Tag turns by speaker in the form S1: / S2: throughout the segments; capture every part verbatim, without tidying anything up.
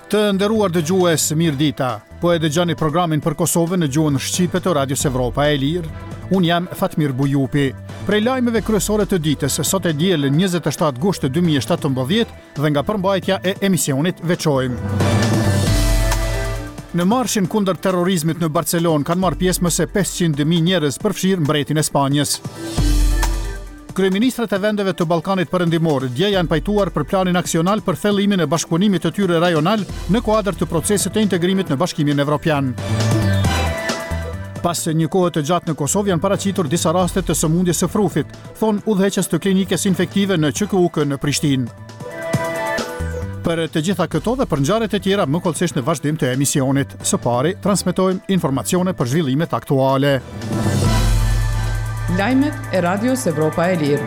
S1: Të nderuar dëgjues, mirë dita. Po e dëgjoni programin për Kosovën në gjuhën shqipe të Radios Evropa e Lirë. Unë jam Fatmir Bujupi. Prej lajmeve kryesore të ditës, sot e diel njëzet e shtatë gusht dy mijë e shtatëmbëdhjetë dhe nga përmbajtja e emisionit veçojmë. Në marshin kundër terrorizmit në Barcelonë kanë marrë pjesë më se pesëqind mijë njerëz, përfshirë mbretin e Spanjës. Kryeministrat e vendeve të Ballkanit Perëndimor dje janë pajtuar për planin aksional për thellimin e bashkëpunimit të tyre rajonal në kuadër të procesit të integrimit në Bashkimin Evropian. Pas një kohë të gjatë në Kosovë janë paraqitur disa raste të sëmundjes së frufit, thon udhëheqës të klinikës infektive në Q K U K në Prishtinë. Për të gjitha këto dhe për ngjarjet e tjera më kollësisht në vazhdim të emisionit. Së pari transmetojmë informacione për zhvillimet aktuale.
S2: Lajmet e Radios Evropa e Lirë.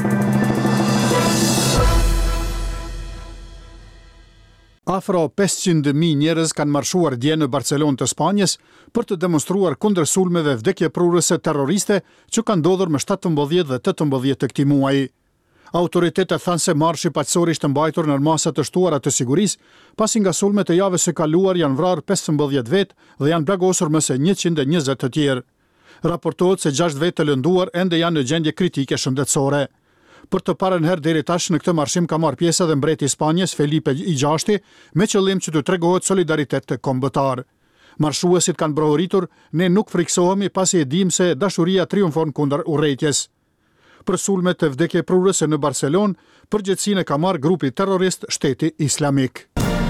S1: Afro pesëqind mijë njerëz kanë marshuar dje në Barcelonë të Spanjës për të demonstruar kundër sulmeve vdekjeprurëse terroriste që kanë ndodhur më shtatëmbëdhjetë dhe tetëmbëdhjetë të këtij muaji. Autoritetet thanë se marshi paqësor ishte mbajtur në masa të shtuara të sigurisë, pasi nga sulmet e javës së kaluar janë vrarë pesëmbëdhjetë vetë dhe janë plagosur më se njëqind e njëzet të tjerë. Raportohet se gjashtë vetë të lënduar ende janë në gjendje kritike shëndetësore. Për të parën herë deri tash në këtë marshim ka marrë pjesë edhe mbreti i Spanjës Felipe I gjashti me qëllim që të tregohet solidaritet kombëtar. Marshuesit kanë brohuritur, ne nuk friksohemi pasi e dim se dashuria triumfon kundër urrejtjes. Për sulmet të vdekjeprurëse në Barcelonë, përgjegjësinë ka marrë grupi terrorist Shteti Islamik.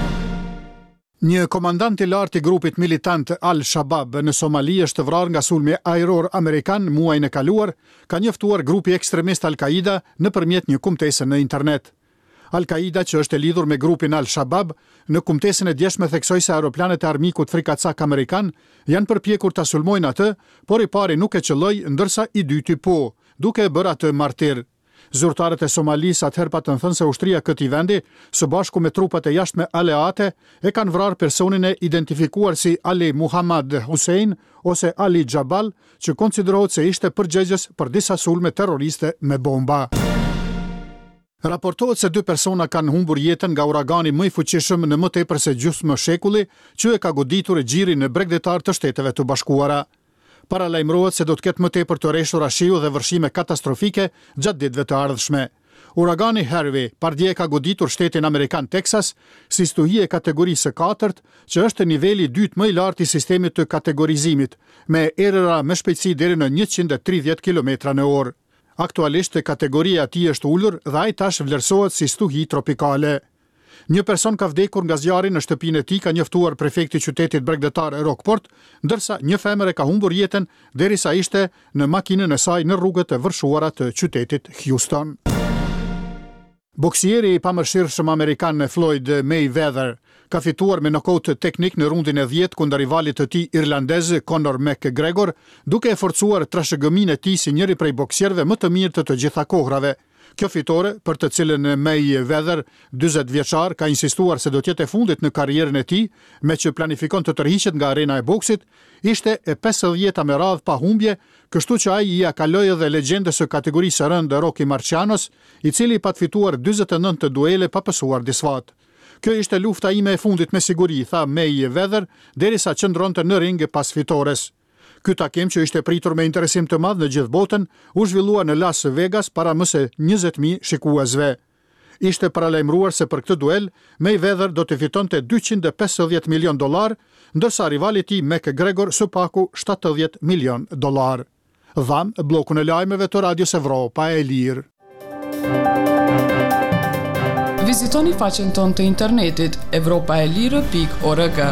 S1: Një komandant i lartë i grupit militant Al-Shabaab në Somali është vrarë nga sulmi ajror amerikan muajin e kaluar, ka njoftuar grupi ekstremist Al-Qaida nëpërmjet një kumtese në internet. Al-Qaida, që është e lidhur me grupin Al-Shabaab, në kumtesën e djeshme theksoi se aeroplanet e armikut frikacak amerikan janë përpjekur ta sulmojnë atë, por i pari nuk e qelloi, ndërsa i dyti po, duke e bërë atë martir. Zyrtarët e Somalisë atëherë patën thënë se ushtria këtij vendi, së bashku me trupat e jashtme aleate, e kanë vrarë personin e identifikuar si Ali Muhammad Hussein ose Ali Jabal, që konsiderohet se ishte përgjegjës për disa sulme terroriste me bomba. Raportohet se dy persona kanë humbur jetën nga uragani më i fuqishëm në më tepër se gjysmë shekulli, që e ka goditur gjirin në bregdetar të Shteteve të Bashkuara. Paralajmërohet se do të ketë më tepër të rreshtura shiu dhe vërshime katastrofike gjatë ditëve të ardhshme. Uragani Harvey pardje ka goditur shtetin amerikan Texas si stuhi e kategorisë së katërt, që është niveli i dytë më i lartë i sistemit të kategorizimit, me erëra me shpejtësi deri në njëqind e tridhjetë kilometra në orë. Aktualisht kategoria e tij është ulur dhe ai tash vlerësohet si stuhi tropikale. Një person ka vdekur nga zjarri në shtëpinë e tij, ka njoftuar prefekti i qytetit bregdetar Rockport, ndërsa një femër e ka humbur jetën derisa ishte në makinën e saj në rrugët e vërshuara të qytetit Houston. Boksieri i pamëshirshëm amerikan Floyd Mayweather ka fituar me nokaut teknik në rundin e dhjetë kundër rivalit të tij irlandez Conor McGregor, duke e forcuar trashëgëminë e tij si njëri prej boksierëve më të mirë të të gjitha kohrave. Kjo fitore, për të cilën Mayweather, dyzet vjeçar, ka insistuar se do të jetë e fundit në karrierën e tij, me që planifikon të tërhiqet nga arena e boksit, ishte e pesëdhjeta me radhë pa humbje, kështu që ai ia kaloi edhe legjendës së kategorisë së rëndë Rocky Marcianos, i cili pat fituar dyzet e nëntë duele pa pësuar disfat. Kjo ishte lufta ime e fundit me siguri, tha Mayweather, derisa qëndronte në ring pas fitores. Ky takim, që ishte pritur me interesim të madh në gjithë botën, u zhvillua në Las Vegas para më se njëzet mijë shikuesve. Ishte paralajmëruar se për këtë duel, Mayweather do të fitonte dyqind e pesëdhjetë milion dollar, ndërsa rivali i tij McGregor së paku shtatëdhjetë milion dollar. Dham bllokun e lajmeve të Radios Evropa e Lirë.
S2: Vizitoni faqen tonë të internetit evropaelire pikë org.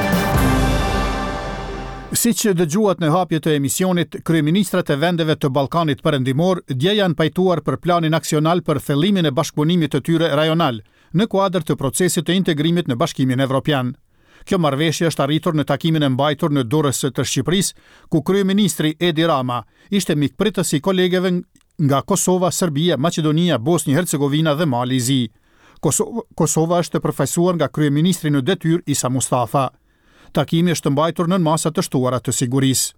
S1: Si që dëgjuat në hapje të emisionit, kryeministrat e vendeve të Ballkanit Perëndimor dje janë pajtuar për planin aksional për thellimin e bashkëpunimit të tyre rajonal, në kuadër të procesit të integrimit në Bashkimin Evropian. Kjo marrëveshje është arritur në takimin e mbajtur në Durrës të Shqipërisë, ku kryeministri Edi Rama ishte mikpritës i kolegeve nga Kosova, Serbia, Maqedonia, Bosnjë-Hercegovina dhe Mali i Zi. Kosova, Kosova është përfaqësuar nga kryeministri në detyrë Isa Mustafa. Takimi është mbajtur nën masa të shtuara të sigurisë.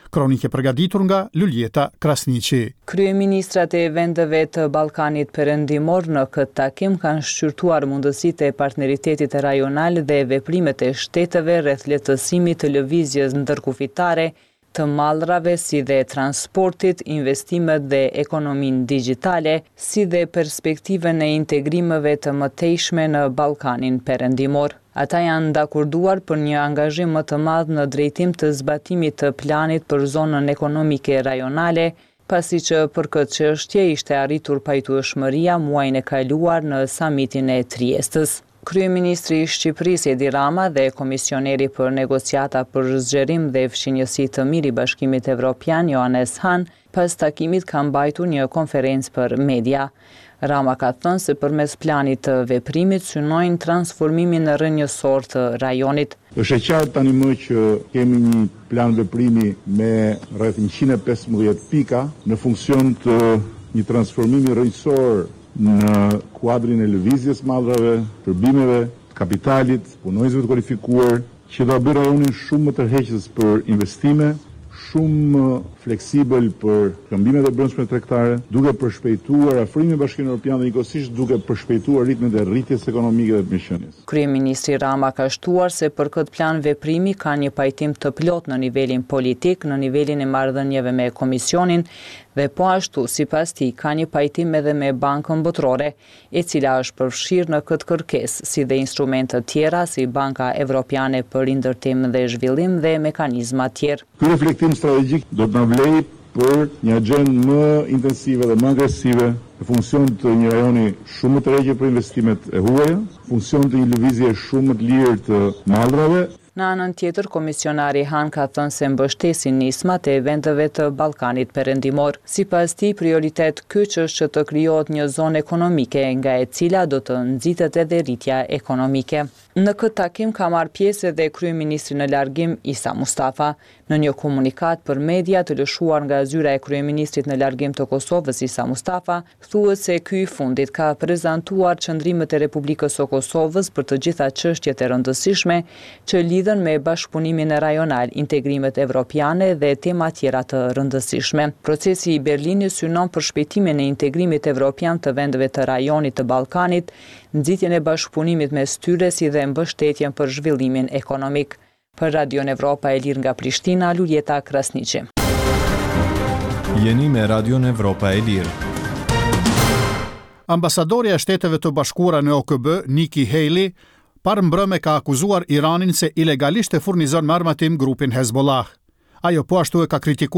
S1: Kronike përgatitur nga Luljeta Krasniqi.
S3: Kryeministrat e vendeve të Ballkanit Perëndimor në këtë takim kanë shqyrtuar mundësitë e partneritetit rajonal dhe veprimet e shteteve rreth lehtësimit të lëvizjes ndërkufitare të mallrave, si dhe transportit, investimet dhe ekonominë digjitale, si dhe perspektivën e integrimeve të mëtejshme në Ballkanin Perëndimor. Ata janë dakurduar për një angazhim më të madh në drejtim të zbatimit të planit për zonën ekonomike rajonale, pasi që për këtë çështje ishte arritur pajtueshmëria muajin e kaluar në samitin e Triestës. Kryeministri i Shqipërisë Edi Rama dhe komisioneri për negociata për zgjerim dhe fshinjësi të mirë i Bashkimit Evropian Johannes Hahn pas takimit ka mbajtur një konferencë për media. Rama ka thënë se përmes planit të veprimit synojnë transformimin rrënjësor të rajonit.
S4: Është e qartë tani më që kemi një plan veprimi me rreth njëqind e pesëmbëdhjetë pika në funksion të një transformimi rrënjësor në kuadrin e lëvizjes mallrave, shërbimeve, kapitalit, punonjësve të kualifikuar, që do bëjë rajonin shumë më tërheqës për investime, shumë fleksibël për këmbimet e brendshme tregtare, duke përshpejtuar afrimin me Bashkimin Evropian dhe njëkohësisht duke përshpejtuar ritmin e rritjes ekonomike dhe të mirëqenies.
S3: Kryeministri Rama ka shtuar se për këtë plan veprimi ka një pajtim të plot në nivelin politik, në nivelin e marrëdhënieve me Komisionin dhe po ashtu, sipas tij, ka një pajtim edhe me Bankën Botërore, e cila është përfshirë në këtë kërkesë, si dhe instrumente të tjera si Banka Evropiane për Rindërtim dhe Zhvillim dhe mekanizma të tjerë.
S4: Ky reflektim strategjik do të na vlejë për një agjendë më intensive dhe më agresive në funksion të një rajoni shumë më të rregjë për investimet e huaja, funksion të një lëvizje shumë më të lirë të mallrave.
S3: Në anën tjetër, komisionari Han ka thënë se mbështesin nismat e vendeve të Ballkanit Perëndimor. Sipas tij, prioritet kyç është që të krijohet një zonë ekonomike nga e cila do të nxitet edhe rritja ekonomike. Në këtë takim ka marrë pjesë edhe kryeministri në largim Isa Mustafa. Në një komunikat për media të lëshuar nga zyra e kryeministrit në largim të Kosovës Isa Mustafa, thuhet se ky i fundit ka prezantuar qëndrimet e Republikës së Kosovës për të gjitha çështjet e rëndësishme që lidhen me bashkëpunimin rajonal, integrimet evropiane dhe tema tjera të rëndësishme. Procesi i Berlinit synon për shpejtimin e integrimit evropian të vendeve të rajonit të Ballkanit, nxitjen e bashkëpunimit mes tyre si dhe mbështetjen për zhvillimin ekonomik. Për Radion Evropa e Lirë nga Prishtina, Luljeta Krasniqi.
S5: Jeni me Radion Evropa e Lirë.
S1: Ambasadorja e Shteteve të Bashkuara në O K B, Nikki Haley, parë mbrëme ka akuzuar Iranin se ilegalisht e furnizon me armatim grupin Hezbollah. Ajo po ashtu e ka kritikuar